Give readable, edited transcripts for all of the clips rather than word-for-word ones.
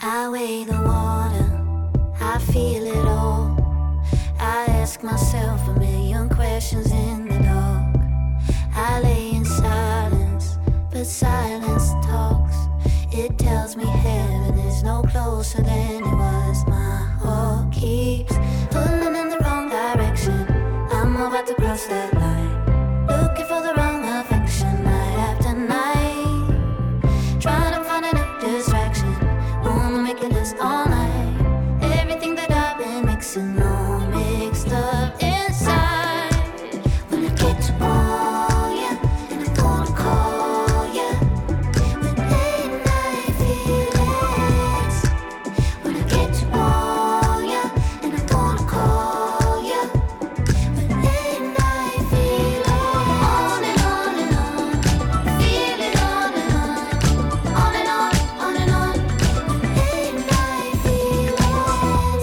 I weigh the water, I feel it all. I ask myself a million questions in the dark. I lay in silence, but silence talks. It tells me heaven is no closer than it was. My heart keeps pulling in the wrong direction. I'm about to cross that line, looking for the wrong affection night after night. Trying to find a new distraction, wanna make a list all night. Everything that I've been mixing all mixed up inside. When I get to want ya, and I'm gonna call ya with late night feelings. When I get to want ya, and I'm gonna call ya with late night feelings. On and on and on, feel it on and on and on, on and on. Late night feelings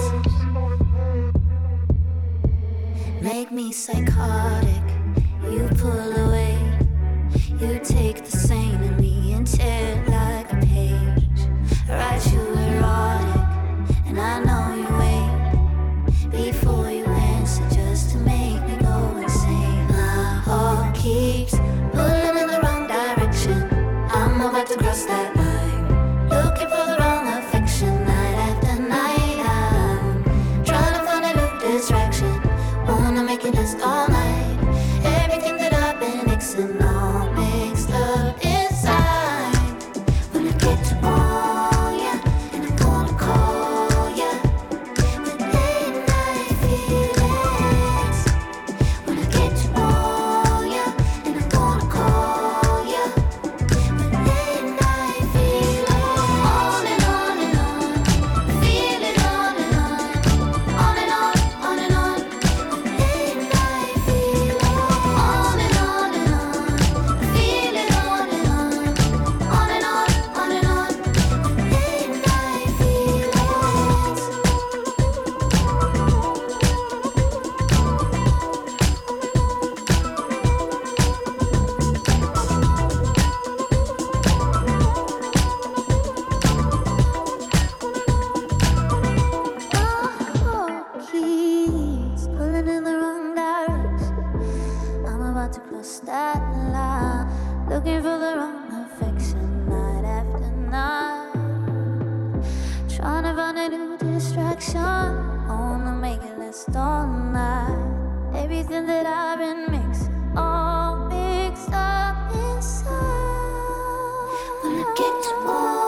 make me psychotic. You pull away, you take the same in me and tear it like a page. Write you erotic, and I know you wait before you answer just to make me go insane. My heart keeps pulling in the wrong direction. I'm about to cross that line, looking for the wrong affection night after night. I'm trying to find a new distraction, wanna make it last all night. Everything that I've been mixing all mixed up inside. When I get to want ya, and I'm gonna call ya with late night feelings. When I get to want ya, and I'm gonna call ya with late night feelings. On and on and on, feel it on and on and on, on and on. Late night feelings. On and on and on, feel it on and on and on, on and on. Late night feelings. Keys pulling in the wrong direction. I'm about to cross that line, looking for the wrong affection night after night. Trying to find a new distraction, wanna make it last all night. Everything that I've been mixing, all mixed up inside. When I get to want